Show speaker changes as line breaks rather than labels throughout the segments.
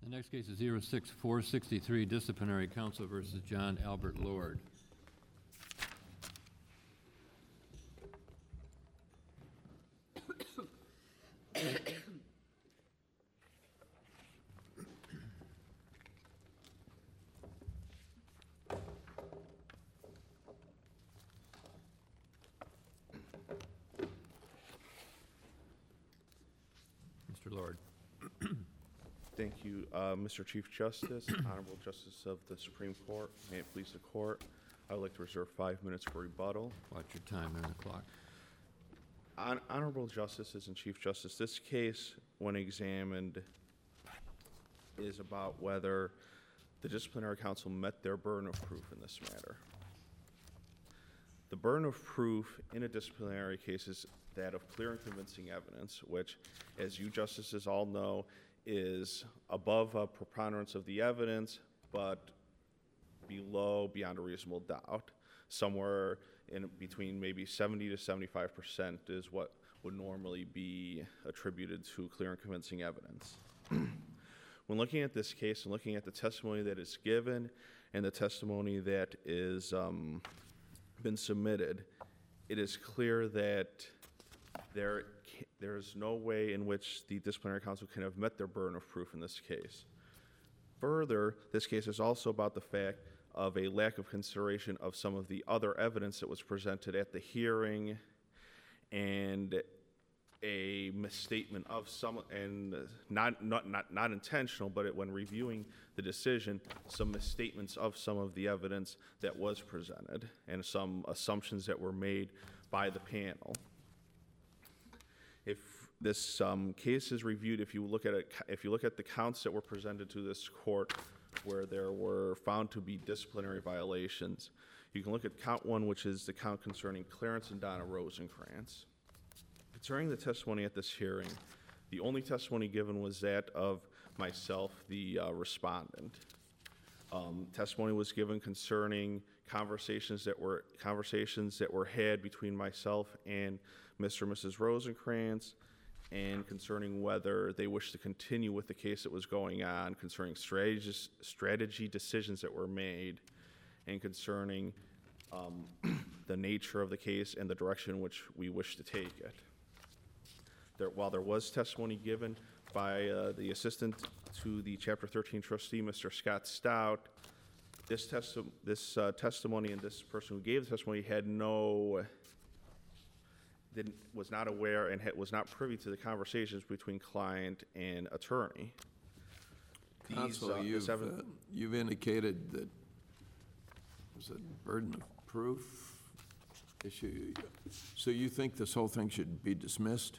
The next case is 06463, Disciplinary Counsel versus John Albert Lord. Mr. Lord.
Thank you, Mr. Chief Justice, Honorable Justice of the Supreme Court. May it please the Court, I would like to reserve 5 minutes for rebuttal.
Watch your time and the clock.
Honorable Justices and Chief Justice, this case, when examined, is about whether the Disciplinary Counsel met their burden of proof in this matter. The burden of proof in a disciplinary case is that of clear and convincing evidence, which, as you justices all know, is above a preponderance of the evidence, but below beyond a reasonable doubt. Somewhere in between maybe 70 to 75% is what would normally be attributed to clear and convincing evidence. When looking at this case and looking at the testimony that is given and the testimony that is been submitted, it is clear that there is no way in which the Disciplinary Counsel can have met their burden of proof in this case. Further, this case is also about the fact of a lack of consideration of some of the other evidence that was presented at the hearing and a misstatement of some, and not intentional, but when reviewing the decision, some misstatements of some of the evidence that was presented and some assumptions that were made by the panel. If this case is reviewed, if you look at the counts that were presented to this court where there were found to be disciplinary violations, you can look at count 1, which is the count concerning Clarence and Donna Rosencrantz. Concerning the testimony at this hearing, the only testimony given was that of myself, the respondent. Testimony was given concerning conversations that were had between myself and Mr. and Mrs. Rosencrantz, and concerning whether they wish to continue with the case that was going on, concerning strategy decisions that were made, and concerning the nature of the case and the direction in which we wish to take it. While there was testimony given by the assistant to the Chapter 13 trustee, Mr. Scott Stout, this testimony and this person who gave the testimony was not aware and was not privy to the conversations between client and attorney.
Counsel, you've indicated that there's a burden of proof issue. So you think this whole thing should be dismissed?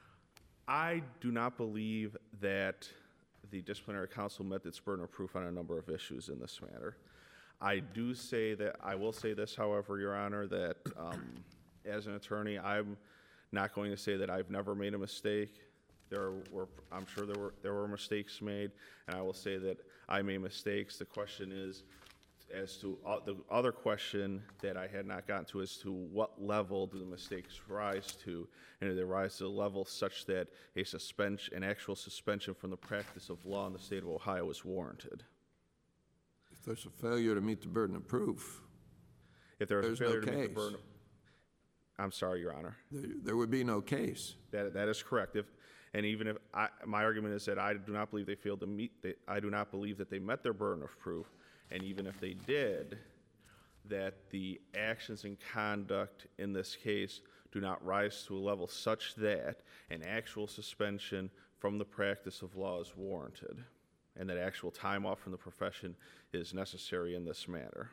I do not believe that the Disciplinary Counsel met its burden of proof on a number of issues in this matter. I will say this, however, Your Honor, that as an attorney, I'm not going to say that I've never made a mistake. I'm sure there were mistakes made, and I will say that I made mistakes. The question is, as to the other question that I had not gotten to, as to what level do the mistakes rise to, and do they rise to the level such that an actual suspension from the practice of law in the state of Ohio is warranted?
If there's a failure to meet the burden of proof,
if there's a failure
no
to meet
case.
the burden, I'm sorry, Your Honor.
There would be no case.
That is correct. My argument is that I do not believe I do not believe that they met their burden of proof, and even if they did, that the actions and conduct in this case do not rise to a level such that an actual suspension from the practice of law is warranted, and that actual time off from the profession is necessary in this matter.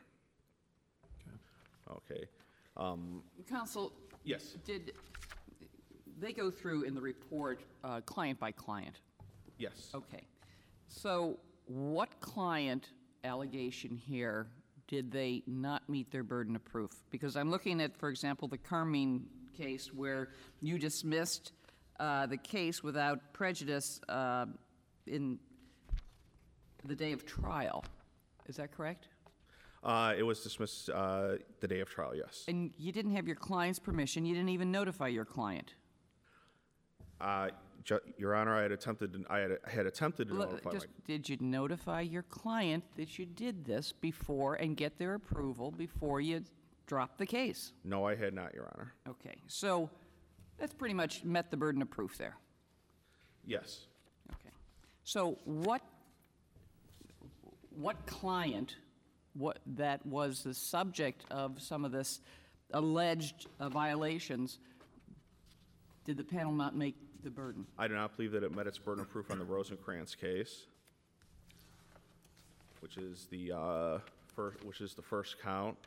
Okay.
Counsel,
yes.
Did they go through in the report client by client?
Yes.
Okay. So what client allegation here did they not meet their burden of proof? Because I'm looking at, for example, the Carmine case where you dismissed the case without prejudice in the day of trial. Is that correct?
It was dismissed the day of trial, yes.
And you didn't have your client's permission. You didn't even notify your client.
Your Honor, I had attempted to
Look,
notify
just, did you notify your client that you did this before and get their approval before you dropped the case?
No, I had not, Your Honor.
Okay, so that's pretty much met the burden of proof there.
Yes.
Okay. So what client that was the subject of some of this alleged violations did the panel not make the burden?
I do not believe that it met its burden of proof on the Rosencrantz case, which is the first count.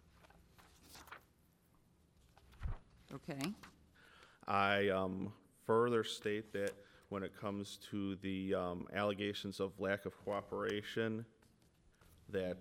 Okay.
I further state that when it comes to the allegations of lack of cooperation, that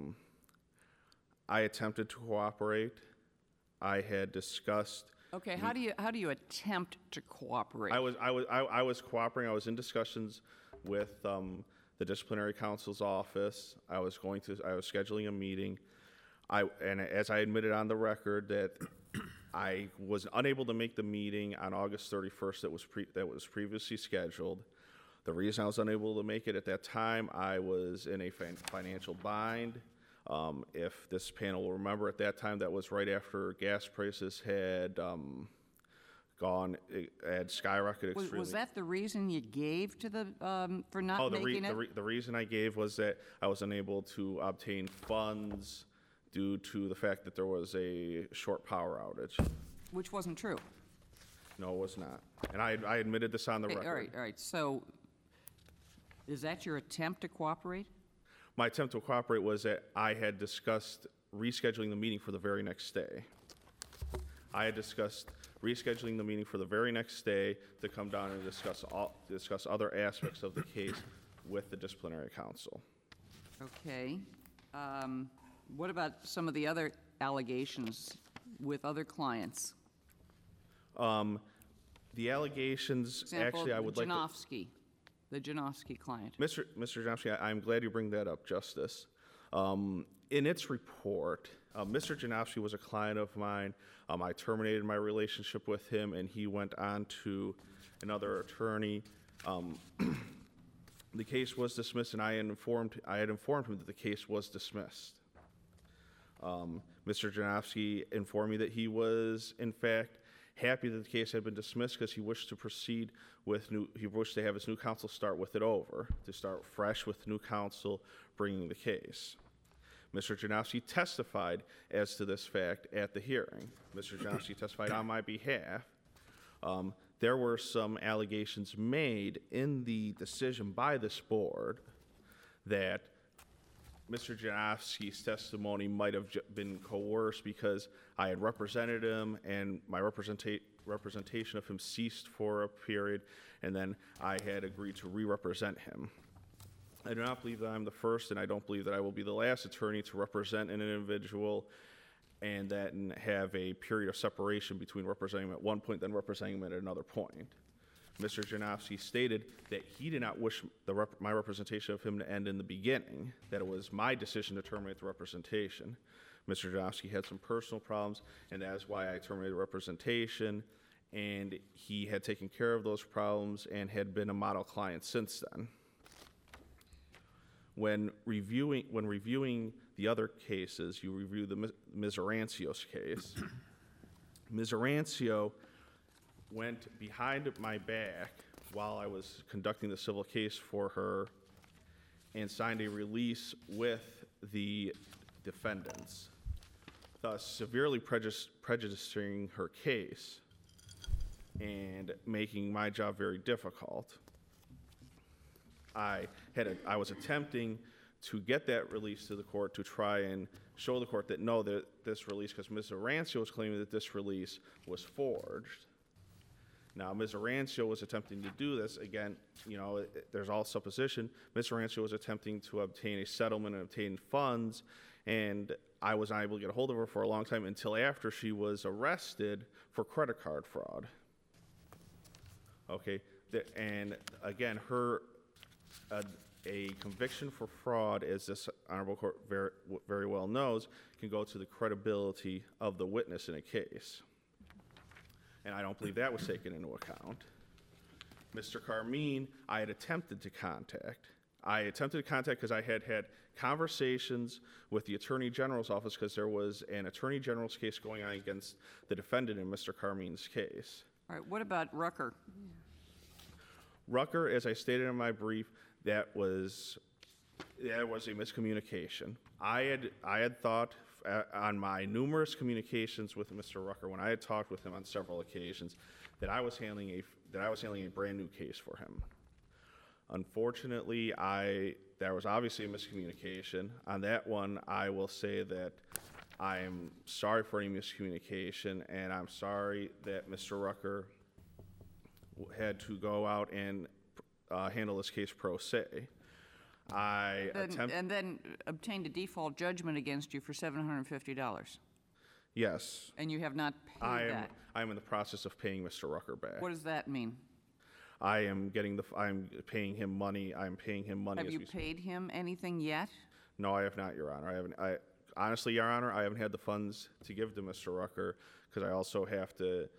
I attempted to cooperate. I had discussed.
Okay. How do you attempt to cooperate?
I was cooperating. I was in discussions with the disciplinary counsel's office. I was scheduling a meeting. And as I admitted on the record that I was unable to make the meeting on August 31st that was previously scheduled. The reason I was unable to make it at that time, I was in a financial bind. If this panel will remember, at that time, that was right after gas prices had skyrocketed extremely.
Was that the reason you gave to the for not making it?
The reason I gave was that I was unable to obtain funds due to the fact that there was a short power outage.
Which wasn't true.
No, it was not. And I admitted this on the record.
All right. So is that your attempt to cooperate?
My attempt to cooperate was that I had discussed rescheduling the meeting for the very next day. I had discussed rescheduling the meeting for the very next day to come down and discuss other aspects of the case with the disciplinary counsel.
Okay. What about some of the other allegations with other clients?
The allegations,
Example,
actually, I would like to...
The Janofsky client.
Mr. Janofsky, I'm glad you bring that up, Justice. In its report, Mr. Janofsky was a client of mine. I terminated my relationship with him, and he went on to another attorney. The case was dismissed, and I had informed him that the case was dismissed. Mr. Janofsky informed me that he was, in fact, happy that the case had been dismissed because he wished to proceed with he wished to have his new counsel start with it over, to start fresh with new counsel bringing the case. Mr. Janofsky testified as to this fact at the hearing. Mr. Janofsky testified on my behalf. There were some allegations made in the decision by this board that Mr. Janofsky's testimony might have been coerced because I had represented him and my representation of him ceased for a period, and then I had agreed to re-represent him. I do not believe that I'm the first, and I don't believe that I will be the last attorney to represent an individual and then have a period of separation between representing him at one point, then representing him at another point. Mr. Janofsky stated that he did not wish my representation of him to end in the beginning, that it was my decision to terminate the representation. Mr. Janofsky had some personal problems, and that is why I terminated the representation, and he had taken care of those problems and had been a model client since then. When reviewing the other cases, you review the Ms. Arancio's case. Ms. Arancio went behind my back while I was conducting the civil case for her and signed a release with the defendants, thus severely prejudicing her case and making my job very difficult. I was attempting to get that release to the court to try and show the court that no, that this release, because Ms. Arancio was claiming that this release was forged. Now, Ms. Arancio was attempting to do this. Again, there's all supposition. Ms. Arancio was attempting to obtain a settlement and obtain funds, and I was not able to get a hold of her for a long time until after she was arrested for credit card fraud. Okay, and again, a conviction for fraud, as this honorable court very well knows, can go to the credibility of the witness in a case. And I don't believe that was taken into account. Mr. Carmine, I had attempted to contact. Because I had had conversations with the Attorney General's office because there was an Attorney General's case going on against the defendant in Mr. Carmine's case.
All right, what about Rucker?
Rucker, as I stated in my brief, that was a miscommunication. I had thought on my numerous communications with Mr. Rucker, when I had talked with him on several occasions, that I was handling a brand new case for him. Unfortunately, there was obviously a miscommunication. On that one, I will say that I am sorry for any miscommunication, and I'm sorry that Mr. Rucker had to go out and handle this case pro se.
And then obtained a default judgment against you for $750.
Yes.
And you have not paid that.
I am in the process of paying Mr. Rucker back.
What does that mean?
I'm paying him money. I'm paying him money.
Have you paid him anything yet?
No, I have not, Your Honor. Honestly, Your Honor, I haven't had the funds to give to Mr. Rucker because I also have to,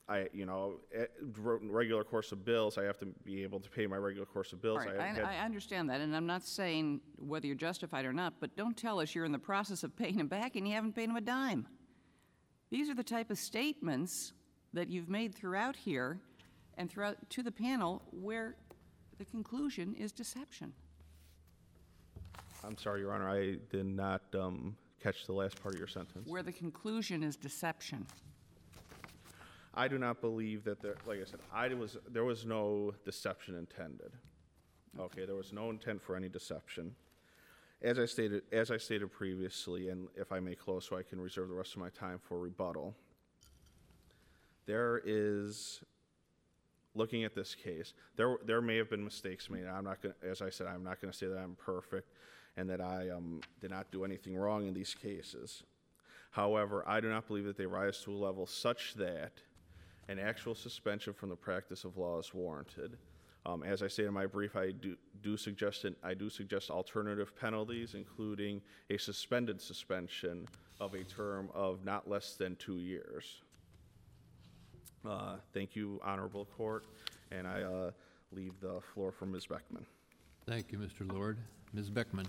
regular course of bills, I have to be able to pay my regular course of bills.
All right, I understand that, and I'm not saying whether you're justified or not, but don't tell us you're in the process of paying him back and you haven't paid him a dime. These are the type of statements that you've made throughout here and throughout to the panel where the conclusion is deception.
I'm sorry, Your Honor, I did not catch the last part of your sentence.
Where the conclusion is deception.
I do not believe that like I said, there was no deception intended. Okay, there was no intent for any deception. As I stated previously, and if I may close so I can reserve the rest of my time for rebuttal, there is, looking at this case, there may have been mistakes made. I'm not going, as I said, I'm not going to say that I'm perfect and that I did not do anything wrong in these cases. However, I do not believe that they rise to a level such that an actual suspension from the practice of law is warranted. As I stated in my brief, I do suggest alternative penalties, including a suspended suspension of a term of not less than 2 years. Thank you, Honorable Court, and I leave the floor for Ms. Beckman.
Thank you, Mr. Lord. Ms. Beckman.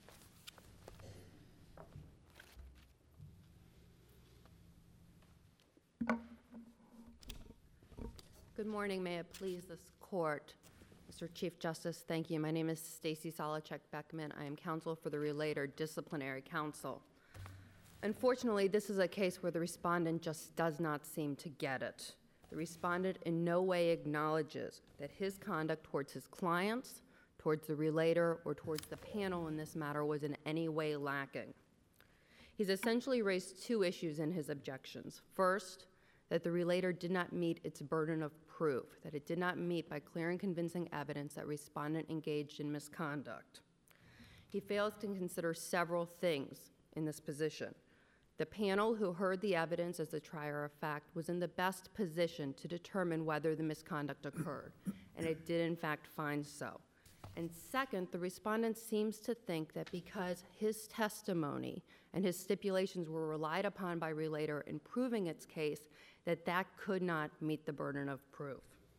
Good morning. May it please this court. Mr. Chief Justice, thank you. My name is Stacy Solachek Beckman. I am counsel for the Relator Disciplinary Council. Unfortunately, this is a case where the respondent just does not seem to get it. The respondent in no way acknowledges that his conduct towards his clients, towards the relator, or towards the panel in this matter was in any way lacking. He's essentially raised two issues in his objections. First, that the relator did not meet its burden of proof, that it did not meet by clear and convincing evidence that respondent engaged in misconduct. He fails to consider several things in this position. The panel who heard the evidence as the trier of fact was in the best position to determine whether the misconduct occurred, and it did in fact find so. And second, the respondent seems to think that because his testimony and his stipulations were relied upon by relator in proving its case, that could not meet the burden of proof.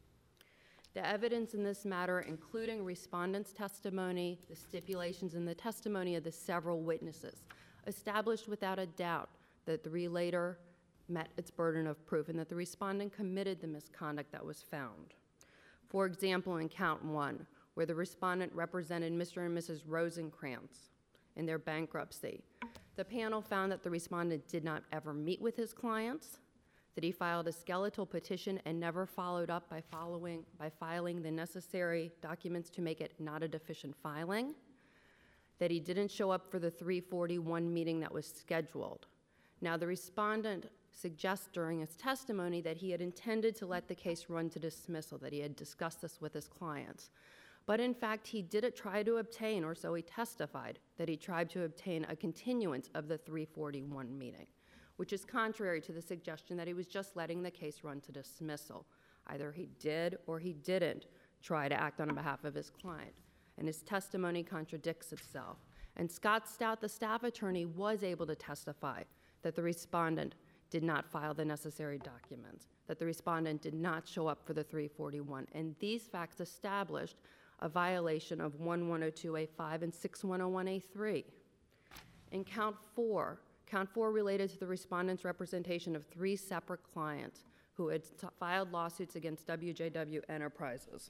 The evidence in this matter, including respondent's testimony, the stipulations, and the testimony of the several witnesses, established without a doubt that the relator met its burden of proof and that the respondent committed the misconduct that was found. For example, in count 1, where the respondent represented Mr. and Mrs. Rosenkrantz in their bankruptcy, the panel found that the respondent did not ever meet with his clients, that he filed a skeletal petition and never followed up by filing the necessary documents to make it not a deficient filing, that he didn't show up for the 341 meeting that was scheduled. Now, the respondent suggests during his testimony that he had intended to let the case run to dismissal, that he had discussed this with his clients. But in fact, he did try to obtain, or so he testified, that he tried to obtain a continuance of the 341 meeting, which is contrary to the suggestion that he was just letting the case run to dismissal. Either he did or he didn't try to act on behalf of his client, and his testimony contradicts itself. And Scott Stout, the staff attorney, was able to testify that the respondent did not file the necessary documents, that the respondent did not show up for the 341, and these facts established a violation of 1102A5 and 6101A3. In count four related to the respondent's representation of 3 separate clients who had filed lawsuits against WJW Enterprises.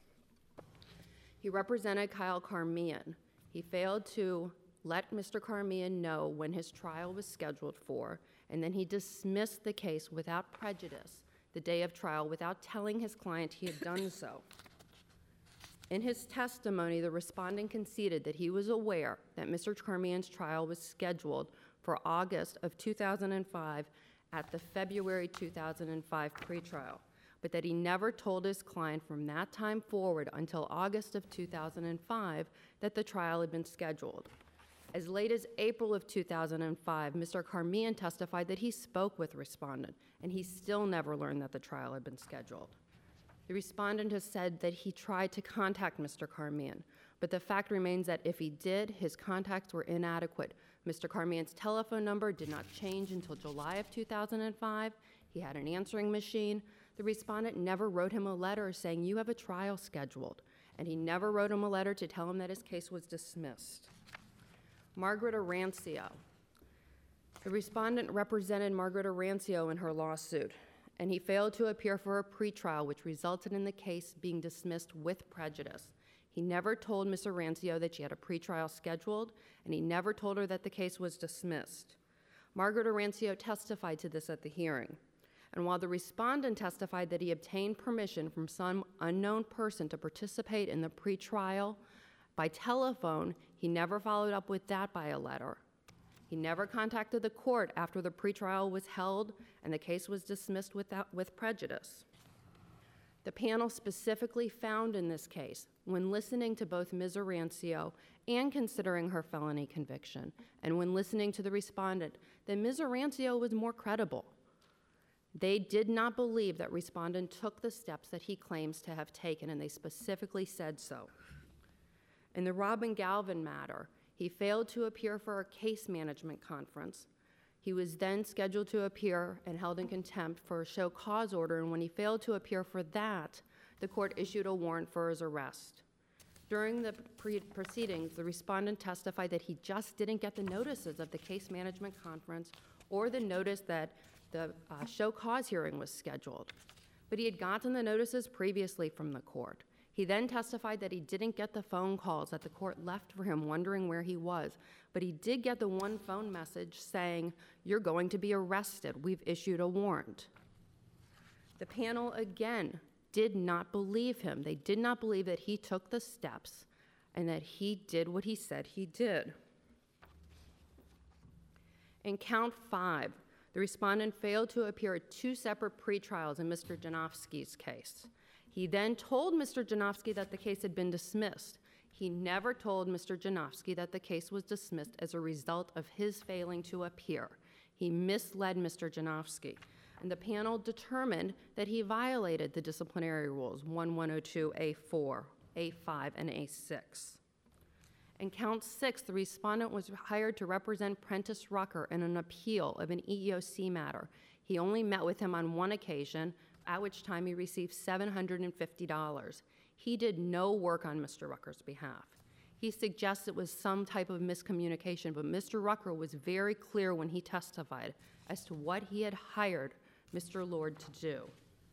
He represented Kyle Carmian. He failed to let Mr. Carmian know when his trial was scheduled for, and then he dismissed the case without prejudice the day of trial without telling his client he had done so. In his testimony, the respondent conceded that he was aware that Mr. Carmian's trial was scheduled for August of 2005 at the February 2005 pretrial, but that he never told his client from that time forward until August of 2005 that the trial had been scheduled. As late as April of 2005, Mr. Carmian testified that he spoke with respondent, and he still never learned that the trial had been scheduled. The respondent has said that he tried to contact Mr. Carmian, but the fact remains that if he did, his contacts were inadequate. Mr. Carmian's telephone number did not change until July of 2005. He had an answering machine. The respondent never wrote him a letter saying, "You have a trial scheduled," and he never wrote him a letter to tell him that his case was dismissed. Margaret Arancio. The respondent represented Margaret Arancio in her lawsuit, and he failed to appear for a pretrial, which resulted in the case being dismissed with prejudice. He never told Ms. Arancio that she had a pretrial scheduled, and he never told her that the case was dismissed. Margaret Arancio testified to this at the hearing. And while the respondent testified that he obtained permission from some unknown person to participate in the pretrial by telephone, he never followed up with that by a letter. He never contacted the court after the pretrial was held and the case was dismissed with prejudice. The panel specifically found in this case, when listening to both Ms. Arancio and considering her felony conviction, and when listening to the respondent, that Ms. Arancio was more credible. They did not believe that respondent took the steps that he claims to have taken, and they specifically said so. In the Robin Galvin matter, he failed to appear for a case management conference. He was then scheduled to appear and held in contempt for a show cause order, and when he failed to appear for that, the court issued a warrant for his arrest. During the proceedings, the respondent testified that he just didn't get the notices of the case management conference or the notice that the show cause hearing was scheduled, but he had gotten the notices previously from the court. He then testified that he didn't get the phone calls that the court left for him wondering where he was, but he did get the one phone message saying, "You're going to be arrested. We've issued a warrant." The panel again did not believe him. They did not believe that he took the steps and that he did what he said he did. In count 5, the respondent failed to appear at 2 separate pretrials in Mr. Janofsky's case. He then told Mr. Janofsky that the case had been dismissed. He never told Mr. Janofsky that the case was dismissed as a result of his failing to appear. He misled Mr. Janofsky, and the panel determined that he violated the disciplinary rules 1102A4, A5, and A6. In count 6, the respondent was hired to represent Prentice Rucker in an appeal of an EEOC matter. He only met with him on one occasion, at which time he received $750. He did no work on Mr. Rucker's behalf. He suggests it was some type of miscommunication, but Mr. Rucker was very clear when he testified as to what he had hired Mr. Lord to do.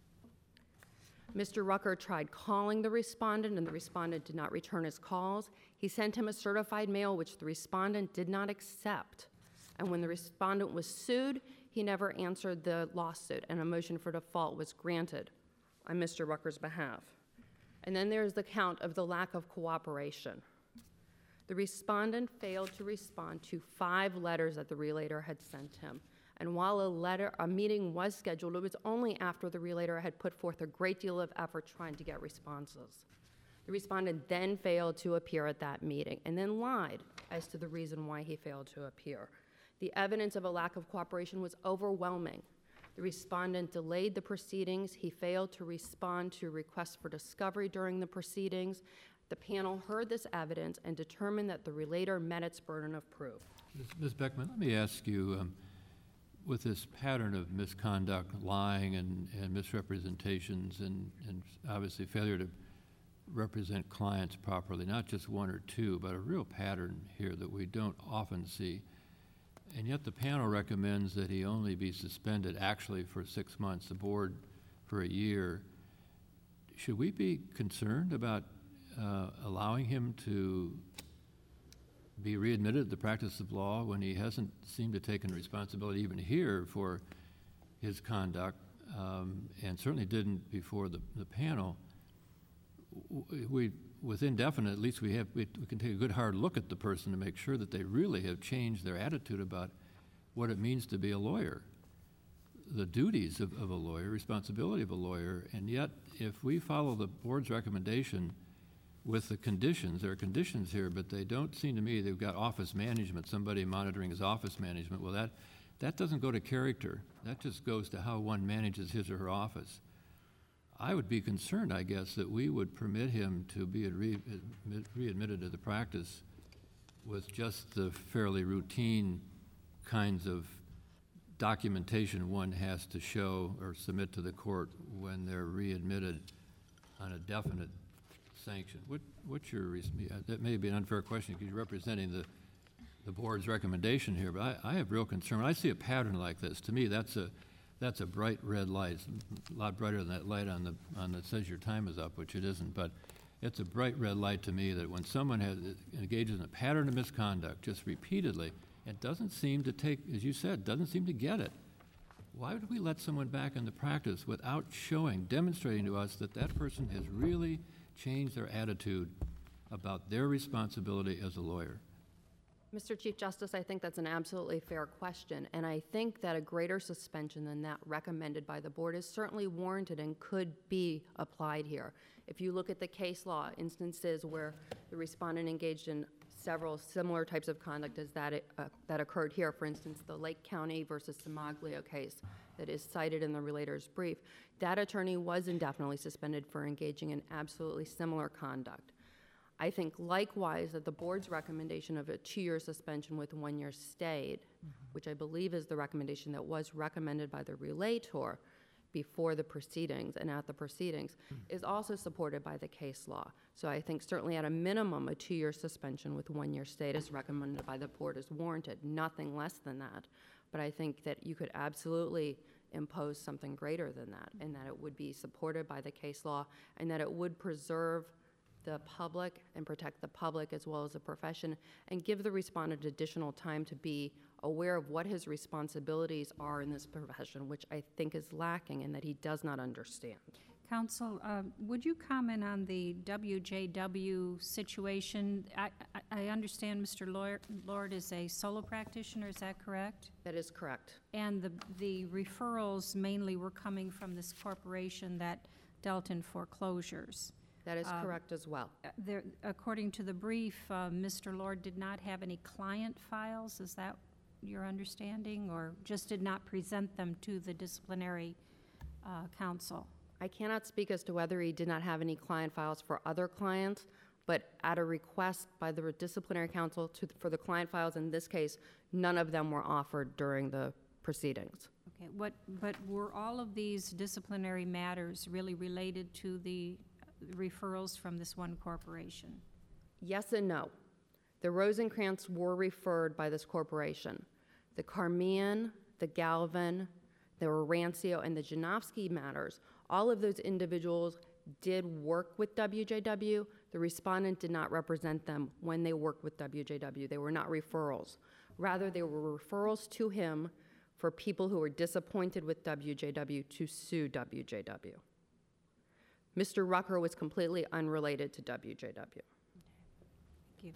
Mr. Rucker tried calling the respondent, and the respondent did not return his calls. He sent him a certified mail, which the respondent did not accept. And when the respondent was sued, he never answered the lawsuit, and a motion for default was granted on Mr. Rucker's behalf. And then there's the count of the lack of cooperation. The respondent failed to respond to 5 letters that the relator had sent him. And while a meeting was scheduled, it was only after the relator had put forth a great deal of effort trying to get responses. The respondent then failed to appear at that meeting and then lied as to the reason why he failed to appear. The evidence of a lack of cooperation was overwhelming. The respondent delayed the proceedings. He failed to respond to requests for discovery during the proceedings. The panel heard this evidence and determined that the relator met its burden of proof.
Ms. Beckman, let me ask you, with this pattern of misconduct, lying and misrepresentations and obviously failure to represent clients properly, not just one or two, but a real pattern here that we don't often see. And yet the panel recommends that he only be suspended actually for 6 months, the board for a year. Should we be concerned about allowing him to be readmitted to the practice of law when he hasn't seemed to have taken responsibility even here for his conduct, and certainly didn't before the panel? With indefinite, at least we can take a good hard look at the person to make sure that they really have changed their attitude about what it means to be a lawyer, the duties of a lawyer, responsibility of a lawyer. And yet, if we follow the board's recommendation with the conditions, there are conditions here, but they don't seem to me, they've got office management, somebody monitoring his office management. Well, that doesn't go to character. That just goes to how one manages his or her office. I would be concerned, I guess, that we would permit him to be readmitted to the practice with just the fairly routine kinds of documentation one has to show or submit to the court when they're readmitted on a definite sanction. What's your reason? That may be an unfair question because you're representing the board's recommendation here, but I have real concern. When I see a pattern like this, to me, that's a bright red light. It's a lot brighter than that light on that says your time is up, which it isn't. But it's a bright red light to me that when someone engages in a pattern of misconduct just repeatedly, it doesn't seem to take, as you said, doesn't seem to get it. Why would we let someone back into practice without demonstrating to us that that person has really changed their attitude about their responsibility as a lawyer?
Mr. Chief Justice, I think that's an absolutely fair question, and I think that a greater suspension than that recommended by the board is certainly warranted and could be applied here. If you look at the case law, instances where the respondent engaged in several similar types of conduct as that occurred here, for instance, the Lake County versus Simoglio case that is cited in the relator's brief, that attorney was indefinitely suspended for engaging in absolutely similar conduct. I think likewise that the board's recommendation of a 2-year suspension with 1 year stayed, which I believe is the recommendation that was recommended by the relator before the proceedings and at the proceedings, is also supported by the case law. So I think certainly at a minimum, a 2-year suspension with 1 year stay as recommended by the board is warranted, nothing less than that. But I think that you could absolutely impose something greater than that, and that it would be supported by the case law, and that it would preserve the public and protect the public as well as the profession, and give the respondent additional time to be aware of what his responsibilities are in this profession, which I think is lacking and that he does not understand.
Counsel, would you comment on the WJW situation? I understand Mr. Lord is a solo practitioner, is that correct?
That is correct.
And the referrals mainly were coming from this corporation that dealt in foreclosures.
That is correct as well.
According to the brief, Mr. Lord did not have any client files. Is that your understanding, or just did not present them to the disciplinary counsel?
I cannot speak as to whether he did not have any client files for other clients, but at a request by the disciplinary counsel for the client files in this case, none of them were offered during the proceedings.
Okay, but were all of these disciplinary matters really related to the referrals from this one corporation?
Yes and no. The Rosencrantz were referred by this corporation. The Carmian, the Galvin, the Rancio, and the Janowski matters, all of those individuals did work with WJW. The respondent did not represent them when they worked with WJW. They were not referrals. Rather, they were referrals to him for people who were disappointed with WJW to sue WJW. Mr. Rucker was completely unrelated to WJW.
Thank you.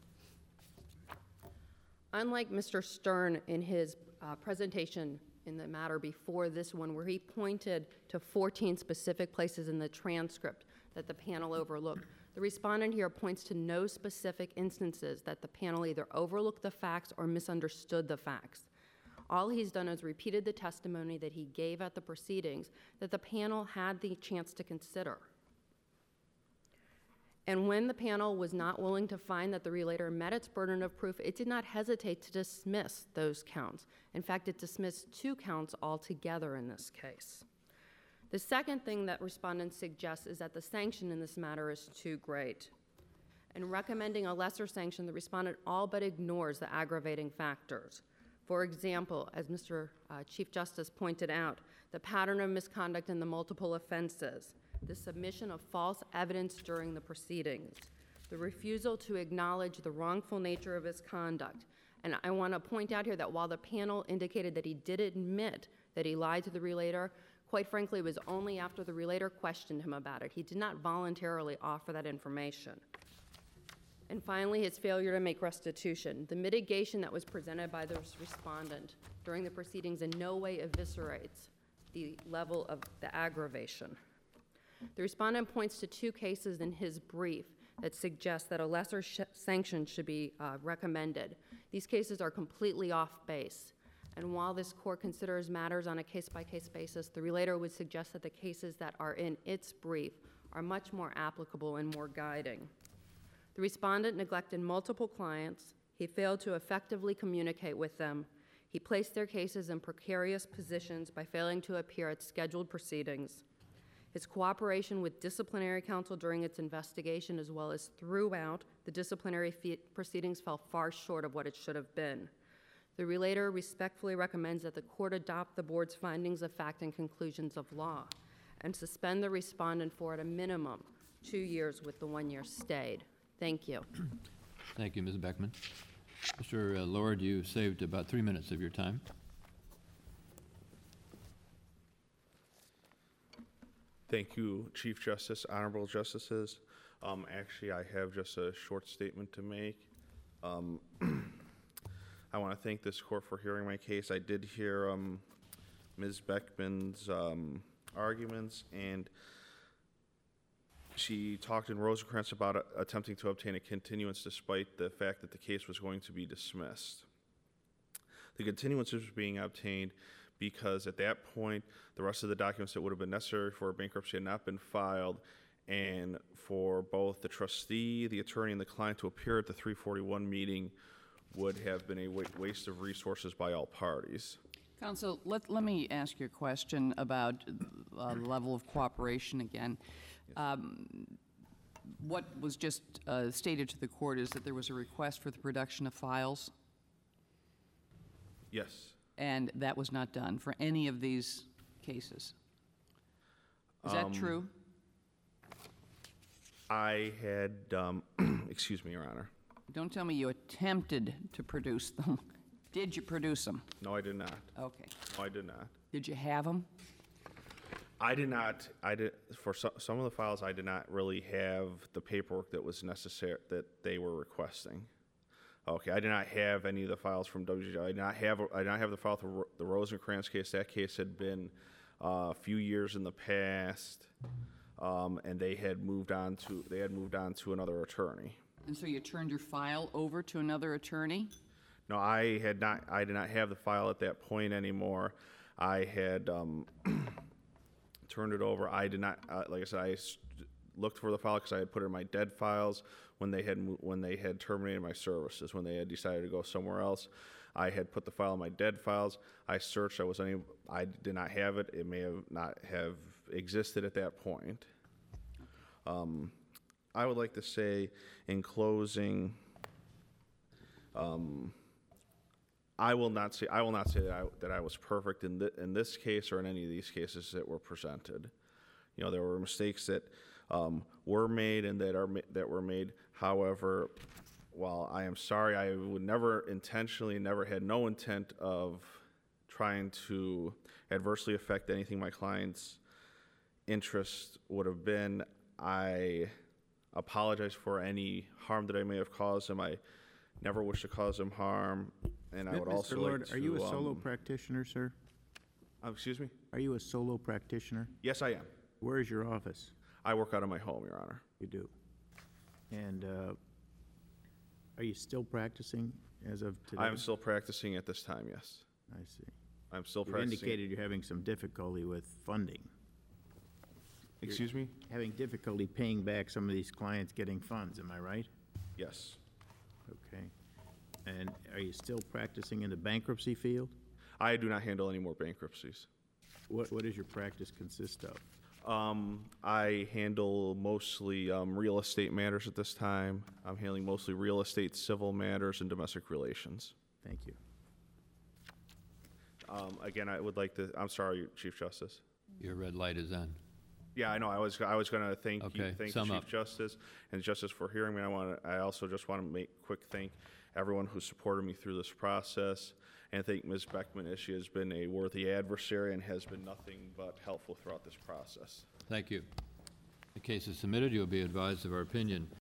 Unlike Mr. Stern in his presentation in the matter before this one, where he pointed to 14 specific places in the transcript that the panel overlooked, the respondent here points to no specific instances that the panel either overlooked the facts or misunderstood the facts. All he's done is repeated the testimony that he gave at the proceedings that the panel had the chance to consider. And when the panel was not willing to find that the relator met its burden of proof, it did not hesitate to dismiss those counts. In fact, it dismissed 2 counts altogether in this case. The second thing that respondents suggest is that the sanction in this matter is too great. In recommending a lesser sanction, the respondent all but ignores the aggravating factors. For example, as Mr. Chief Justice pointed out, the pattern of misconduct and the multiple offenses, the submission of false evidence during the proceedings, the refusal to acknowledge the wrongful nature of his conduct. And I want to point out here that while the panel indicated that he did admit that he lied to the relator, quite frankly, it was only after the relator questioned him about it. He did not voluntarily offer that information. And finally, his failure to make restitution. The mitigation that was presented by the respondent during the proceedings in no way eviscerates the level of the aggravation. The respondent points to 2 cases in his brief that suggest that a lesser sanction should be recommended. These cases are completely off base. And while this court considers matters on a case-by-case basis, the relator would suggest that the cases that are in its brief are much more applicable and more guiding. The respondent neglected multiple clients. He failed to effectively communicate with them. He placed their cases in precarious positions by failing to appear at scheduled proceedings. His cooperation with disciplinary counsel during its investigation, as well as throughout the disciplinary proceedings, fell far short of what it should have been. The relator respectfully recommends that the court adopt the board's findings of fact and conclusions of law and suspend the respondent for, at a minimum, 2 years with the 1-year stayed. Thank you.
Thank you, Ms. Beckman. Mr. Lord, you saved about 3 minutes of your time.
Thank you, Chief Justice, honorable justices. Actually, I have just a short statement to make. I want to thank this court for hearing my case. I did hear Ms. Beckman's arguments, and she talked in Rosencrantz about attempting to obtain a continuance despite the fact that the case was going to be dismissed. The continuance was being obtained because at that point, the rest of the documents that would have been necessary for a bankruptcy had not been filed, and for both the trustee, the attorney, and the client to appear at the 341 meeting would have been a waste of resources by all parties.
Counsel, let me ask you a question about level of cooperation again. What was just stated to the court is that there was a request for the production of files,
Yes.
and that was not done for any of these cases. Is that true?
I had, excuse me, Your Honor.
Don't tell me you attempted to produce them. Did you produce them?
No, I did not.
Okay.
No, I did not.
Did you have them?
I did not. For some of the files, I did not really have the paperwork that was necessary that they were requesting. Okay, I did not have any of the files from WGI. I did not have the file for the Rosencrantz case. That case had been a few years in the past, and they had moved on to another attorney.
And so you turned your file over to another attorney?
No, I did not have the file at that point anymore. I had turned it over. I did not, like I said, I looked for the file because I had put it in my dead files when they had terminated my services. When they had decided to go somewhere else, I had put the file in my dead files. I searched. I did not have it. It may have not have existed at that point. I would like to say, in closing, I will not say that I was perfect in this case or in any of these cases that were presented. You know, there were mistakes that were made and that were made. However, while I am sorry, I would never had no intent of trying to adversely affect anything my client's interest would have been. I apologize for any harm that I may have caused him. I never wish to cause him harm, and I would also
Mr. Lord,
like to...
are you a solo practitioner, sir?
Excuse me?
Are you a solo practitioner?
Yes, I am.
Where is your office?
I work out of my home, Your Honor.
You do. And are you still practicing as of today?
I am still practicing at this time, yes.
I see.
I'm still
You
practicing.
indicated you're having some difficulty with funding.
Excuse me?
having difficulty paying back some of these clients getting funds, am I right?
Yes.
Okay. And are you still practicing in the bankruptcy field?
I do not handle any more bankruptcies.
What does your practice consist of?
I handle mostly real estate matters at this time. I'm handling mostly real estate, civil matters, and domestic relations.
Thank you.
Again, I would like to, I'm sorry, Chief Justice.
Your red light is on.
Yeah, I know. I was going to thank you,
Okay,
thank the
sum
Chief
up.
Justice and Justice for hearing me. I also just want to make quick thank everyone who supported me through this process, and thank Ms. Beckman, as she has been a worthy adversary and has been nothing but helpful throughout this process.
Thank you. The case is submitted. You will be advised of our opinion.